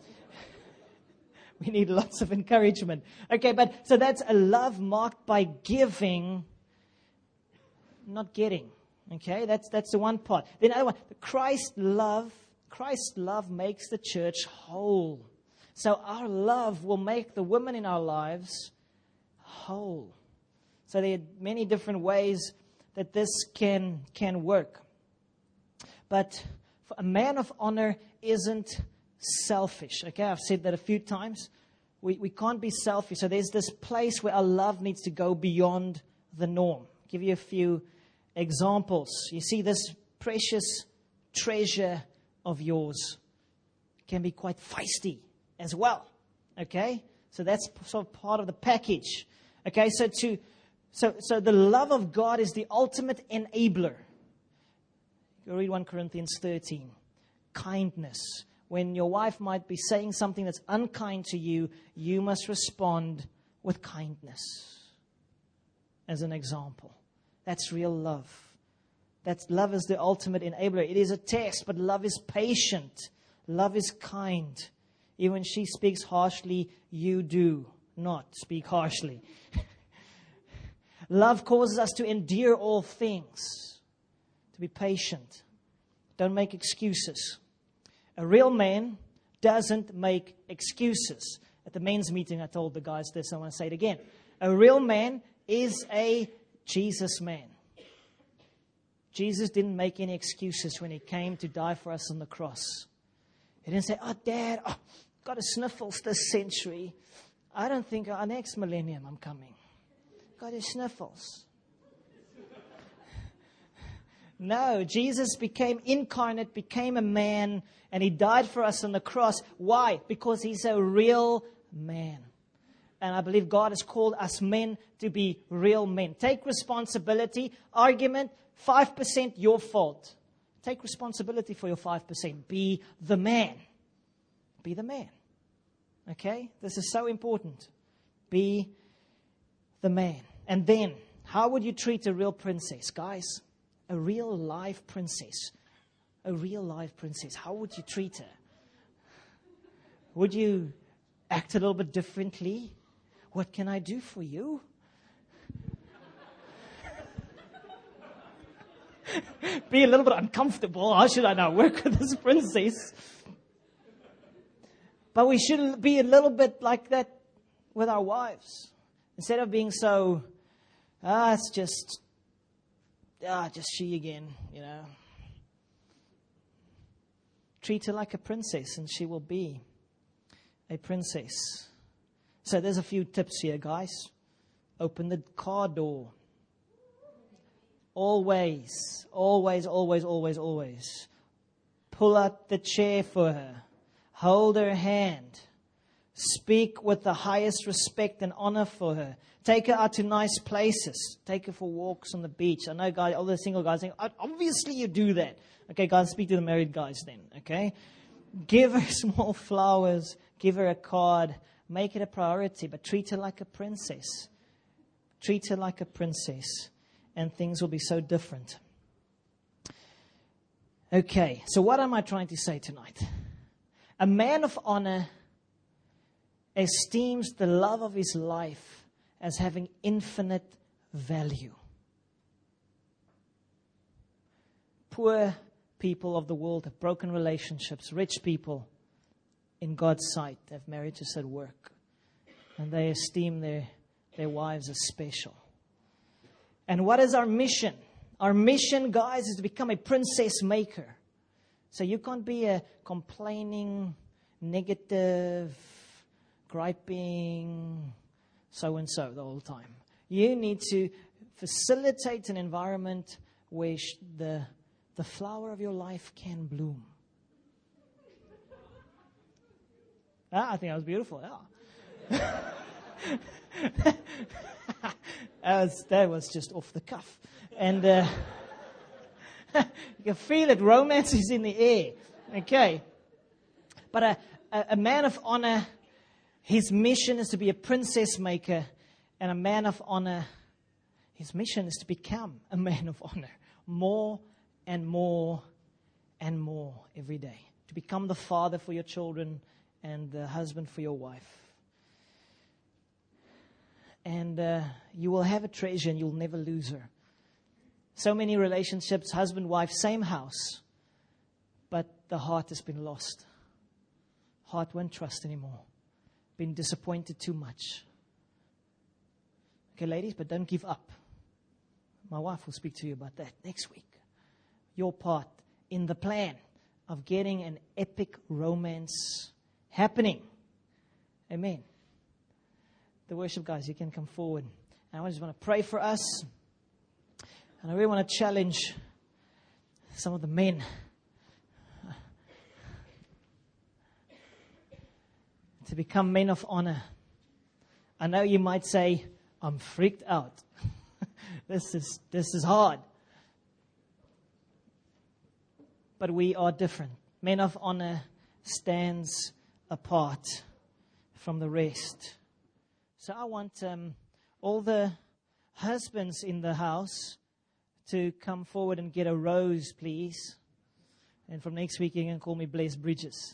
We need lots of encouragement. Okay, but so that's a love marked by giving, not getting. Okay, that's that's the one part. Then the other one, Christ love, Christ's love makes the church whole. So our love will make the women in our lives whole. So there are many different ways that this can can work. But a man of honor isn't selfish. Okay, I've said that a few times. We we can't be selfish. So there's this place where our love needs to go beyond the norm. I'll give you a few examples. You see, this precious treasure of yours can be quite feisty as well. Okay, so that's sort of part of the package. Okay, so to so so the love of God is the ultimate enabler. Go read First Corinthians thirteen. Kindness. When your wife might be saying something that's unkind to you, you must respond with kindness. As an example. That's real love. That's love is the ultimate enabler. It is a test, but love is patient. Love is kind. Even when she speaks harshly, you do not speak harshly. Love causes us to endure all things. To be patient. Don't make excuses. A real man doesn't make excuses. At the men's meeting, I told the guys this. I want to say it again. A real man is a Jesus man. Jesus didn't make any excuses when he came to die for us on the cross. He didn't say, oh, Dad, oh, got a sniffles this century. I don't think our next millennium I'm coming. Got his sniffles. No, Jesus became incarnate, became a man, and he died for us on the cross. Why? Because he's a real man. And I believe God has called us men to be real men. Take responsibility. Argument, five percent your fault. Take responsibility for your five percent. Be the man. Be the man. Okay? This is so important. Be the man. And then, how would you treat a real princess, guys? A real live princess. A real live princess. How would you treat her? Would you act a little bit differently? What can I do for you? Be a little bit uncomfortable. How should I now work with this princess? But we should be a little bit like that with our wives. Instead of being so, ah, it's just, ah, just she again, you know. Treat her like a princess and she will be a princess. So there's a few tips here, guys. Open the car door. Always, always, always, always, always. Pull out the chair for her. Hold her hand. Speak with the highest respect and honor for her. Take her out to nice places. Take her for walks on the beach. I know, guys, all the single guys think, obviously you do that. Okay, guys, speak to the married guys then, okay? Give her small flowers. Give her a card. Make it a priority, but treat her like a princess. Treat her like a princess, and things will be so different. Okay, so what am I trying to say tonight? A man of honor esteems the love of his life as having infinite value. Poor people of the world have broken relationships. Rich people, in God's sight, have marriages that work. And they esteem their, their wives as special. And what is our mission? Our mission, guys, is to become a princess maker. So you can't be a complaining, negative, griping, so-and-so the whole time. You need to facilitate an environment where the, the flower of your life can bloom. Ah, I think that was beautiful. Yeah. that, was, that was just off the cuff. And uh, you can feel it. Romance is in the air. Okay. But a, a, a man of honor, his mission is to be a princess maker. And a man of honor, his mission is to become a man of honor. More and more and more every day. To become the father for your children and the husband for your wife. And uh, you will have a treasure and you'll never lose her. So many relationships, husband, wife, same house. But the heart has been lost. Heart won't trust anymore. Been disappointed too much. Okay, ladies, but don't give up. My wife will speak to you about that next week. Your part in the plan of getting an epic romance happening. Amen. The worship guys, you can come forward. And I just want to pray for us. And I really want to challenge some of the men to become men of honor. I know you might say, I'm freaked out. this is this is hard. But we are different. Men of honor stands apart from the rest. So I want um, all the husbands in the house to come forward and get a rose, please. And from next week, you can call me Blaise Bridges.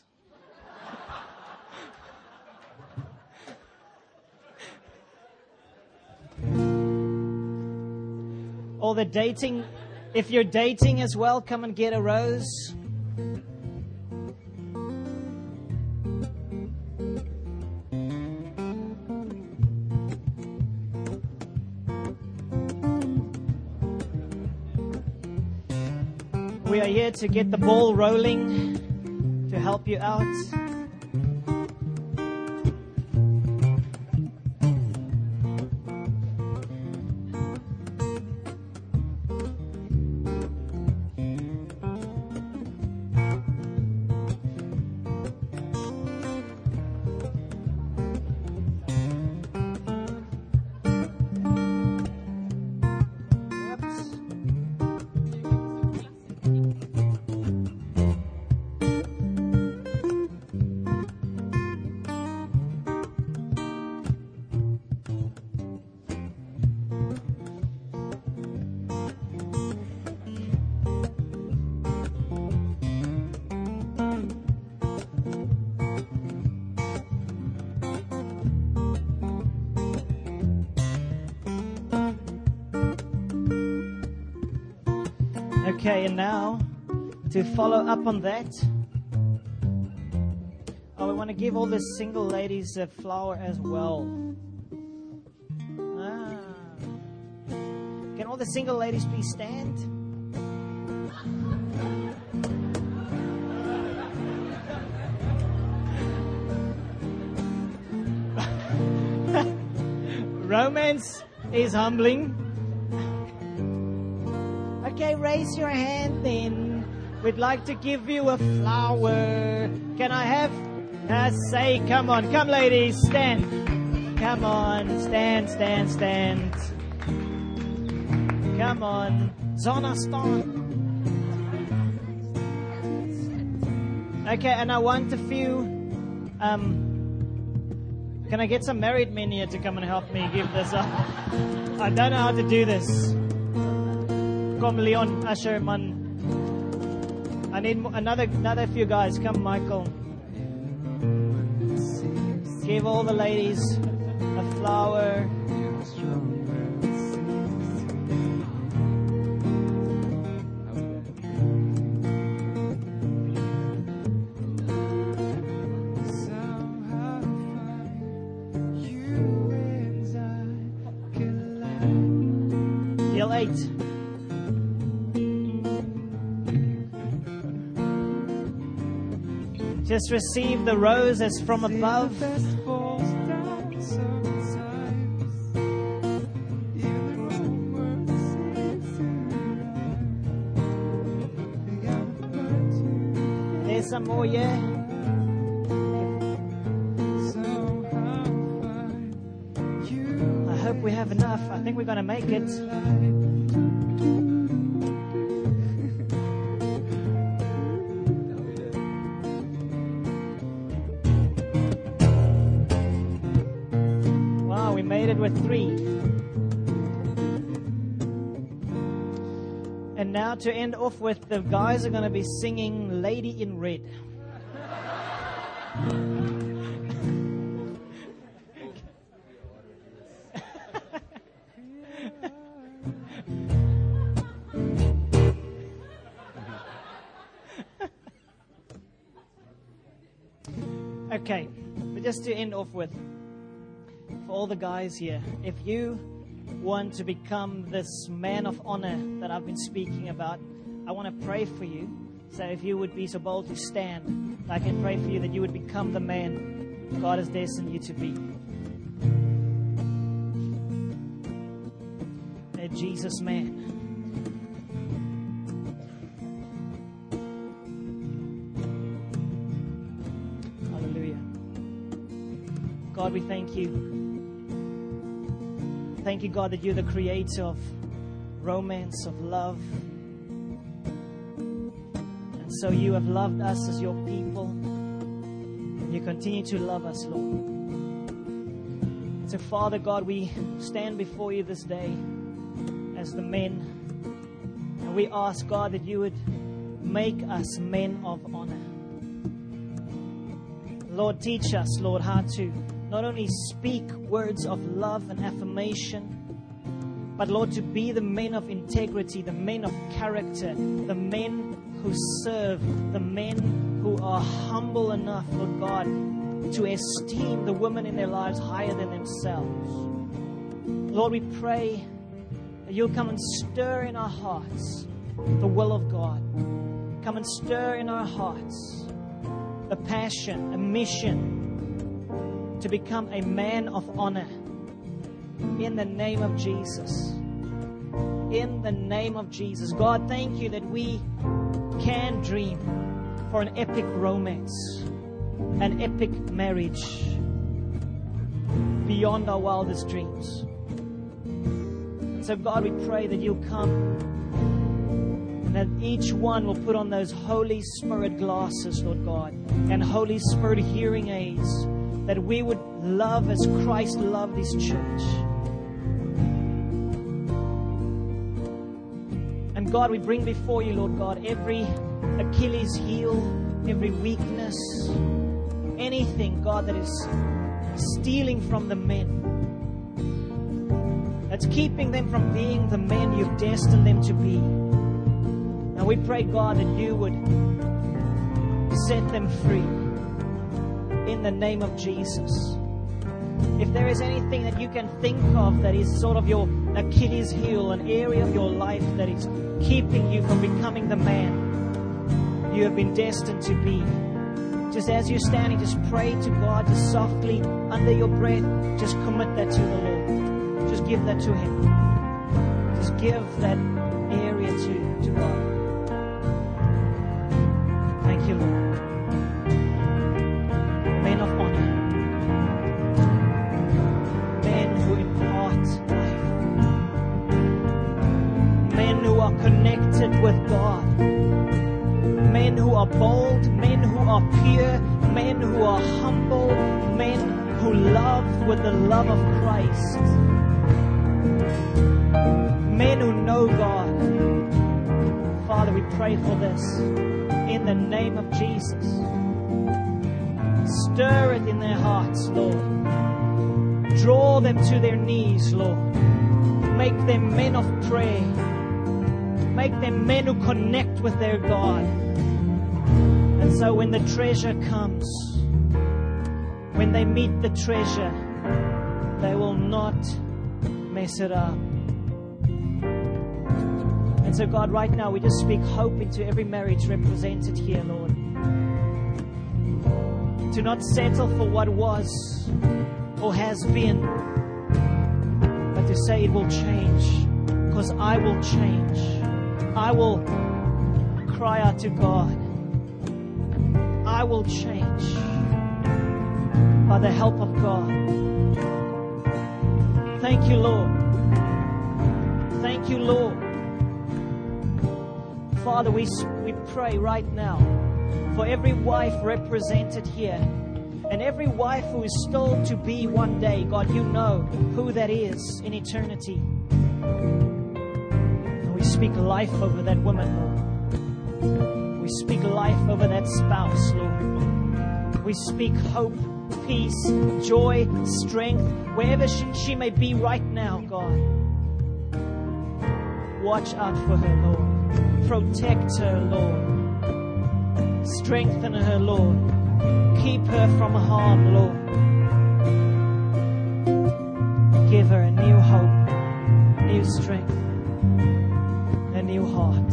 All the dating, if you're dating as well, come and get a rose. We are here to get the ball rolling, to help you out. Okay, and now, to follow up on that, oh, we want to give all the single ladies a flower as well. Ah. Can all the single ladies please stand? Romance is humbling. Okay, raise your hand then. We'd like to give you a flower. Can I have? Uh, say, come on. Come, ladies. Stand. Come on. Stand, stand, stand. Come on. Zona stand. Okay, and I want a few... Um, can I get some married men here to come and help me give this up? I don't know how to do this. Come, Leon, Usher, man. I need another another few guys. Come, Michael. Give all the ladies a flower. Deal eight. Just receive the rose as from above. There's some more, yeah? I hope we have enough. I think we're going to make it. With three. And now to end off with, the guys are going to be singing Lady in Red. Okay, but just to end off with, for all the guys here, if you want to become this man of honor that I've been speaking about, I want to pray for you. So if you would be so bold to stand, I can pray for you that you would become the man God has destined you to be. A Jesus man. Hallelujah. God, we thank you. Thank you, God, that you're the creator of romance, of love. And so you have loved us as your people. And you continue to love us, Lord. So, Father God, we stand before you this day as the men. And we ask, God, that you would make us men of honor. Lord, teach us, Lord, how to not only speak words of love and affirmation, but Lord, to be the men of integrity, the men of character, the men who serve, the men who are humble enough, Lord God, to esteem the women in their lives higher than themselves. Lord, we pray that you'll come and stir in our hearts the will of God. Come and stir in our hearts the passion, a mission to become a man of honor. In the name of Jesus. In the name of Jesus. God, thank you that we can dream for an epic romance, an epic marriage beyond our wildest dreams. So God, we pray that you'll come and that each one will put on those Holy Spirit glasses, Lord God, and Holy Spirit hearing aids, that we would love as Christ loved His church. And God, we bring before you, Lord God, every Achilles heel, every weakness, anything, God, that is stealing from the men, that's keeping them from being the men you've destined them to be. And we pray, God, that you would set them free in the name of Jesus. If there is anything that you can think of that is sort of your Achilles heel, an area of your life that is keeping you from becoming the man you have been destined to be, just as you're standing, just pray to God, just softly, under your breath, just commit that to the Lord. just give that to Him. Just give that area to, to God. Thank you, Lord. Men of honor. Men who impart life. Men who are connected with God. Men who are bold. Men who are pure. Men who are humble. Men who love with the love of Christ. Men who know God. Father, we pray for this in the name of Jesus. Stir it in their hearts, Lord. Draw them to their knees, Lord. Make them men of prayer. Make them men who connect with their God. And so when the treasure comes, when they meet the treasure, they will not mess it up. And so, God, right now, we just speak hope into every marriage represented here, Lord. To not settle for what was or has been, but to say it will change, because I will change. I will cry out to God. I will change by the help of God. Thank you, Lord. Thank you, Lord. Father, we, we pray right now for every wife represented here and every wife who is still to be one day. God, you know who that is in eternity. And we speak life over that woman, Lord. We speak life over that spouse, Lord. We speak hope, peace, joy, strength, wherever she, she may be right now, God. Watch out for her, Lord. Protect her, Lord. Strengthen her, Lord. Keep her from harm, Lord. Give her a new hope, new strength, a new heart.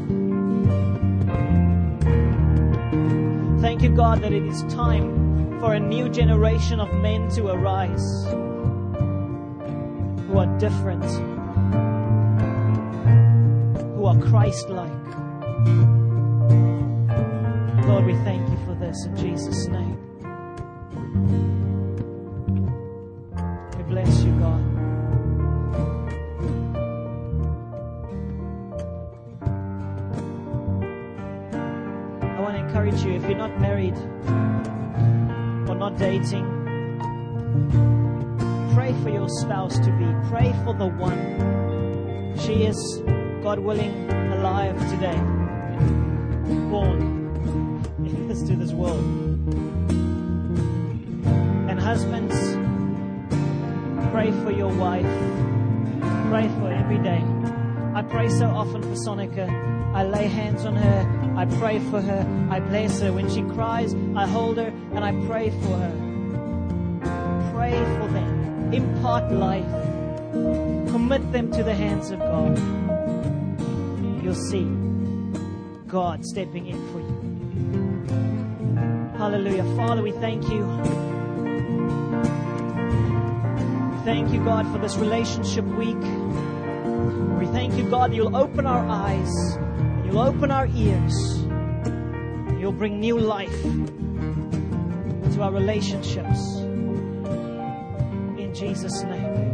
Thank you, God, that it is time for a new generation of men to arise who are different, who are Christ-like. Lord, we thank you for this in Jesus' name. We bless you, God. I want to encourage you, if you're not married or not dating, pray for your spouse to be. Pray for the one. She is, God willing, alive today. Born to this world. And husbands, pray for your wife. Pray for her every day. I pray so often for Sonica. I lay hands on her. I pray for her. I bless her. When she cries, I hold her and I pray for her. Pray for them. Impart life. Commit them to the hands of God. You'll see God stepping in for you. Hallelujah. Father, we thank you. Thank you, God, for this relationship week. We thank you, God, that you'll open our eyes, you'll open our ears, you'll bring new life to our relationships. In Jesus' name.